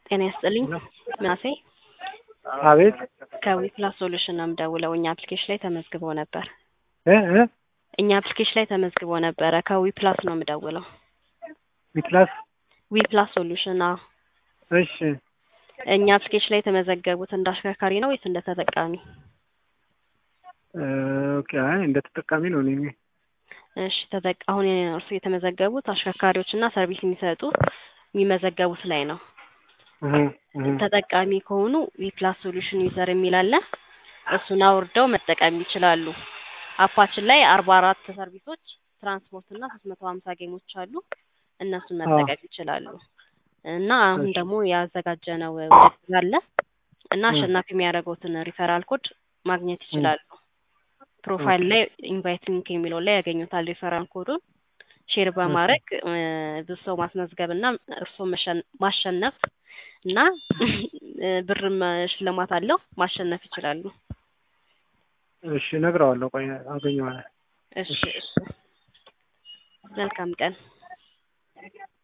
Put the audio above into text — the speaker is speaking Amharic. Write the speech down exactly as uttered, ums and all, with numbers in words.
ጤና ይስጥልኝ ምናሴ አቤት ከዊፕላስ ሶሉሽን ነው የምደውለው። እኛ አፕሊኬሽን ላይ ተመዝግበው ነበር እ እ እኛ አፕሊኬሽን ላይ ተመዝግበው ነበር። ከዊፕላስ ነው የምደውለው። ዊፕላስ ዊፕላስ ሶሉሽን አዎ። እሺ እኛ አፕሊኬሽን ላይ ተመዘገቡት እንዳሽከርካሪ ነው ወይስ እንደ ተጠቃሚ? ኦኬ አይ እንደ ተጠቃሚ ነው ነኝ። እሺ ተጠቃ አሁን እርሱ የተመዘገቡት አሽከርካሪዎችና ሰርቪስ የሚሰጡ የሚመዘገቡት ላይ ነው። እህ እህ ተጠቃሚ ከሆኑ ዊፕላስ ሶሉሽን ዩዘር የሚል አለ። እሱን አውርደው መጠቀም ይችላሉ። አፓችን ላይ አርባ አራት ሰርቪሶች ትራንስፖርት እና ሶስት መቶ ሀምሳ ጌሞች አሉ። እነሱን መጠቀም ይችላሉ። እና አሁን ደግሞ ያዘጋጀነው ውድድር አለ እና አሸናፊ የሚያደርጉትን ሪፈራል ኮድ ማግኘት ይችላሉ። ፕሮፋይል ላይ ኢንቫይት ሊንክ የሚለው ላይ ያገኙታል። ሪፈራል ኮዱን ሼር በማድረግ ብዙ ሰው ማስመዝገብና እርሶ ማሸነፍ እና ብርም ሽልማት አለው ማሸነፍ ይችላሉ። እሺ ነግረዋለሁ። ቆይ አገኘዋለሁ። እሺ እሺ መልካም ቀን።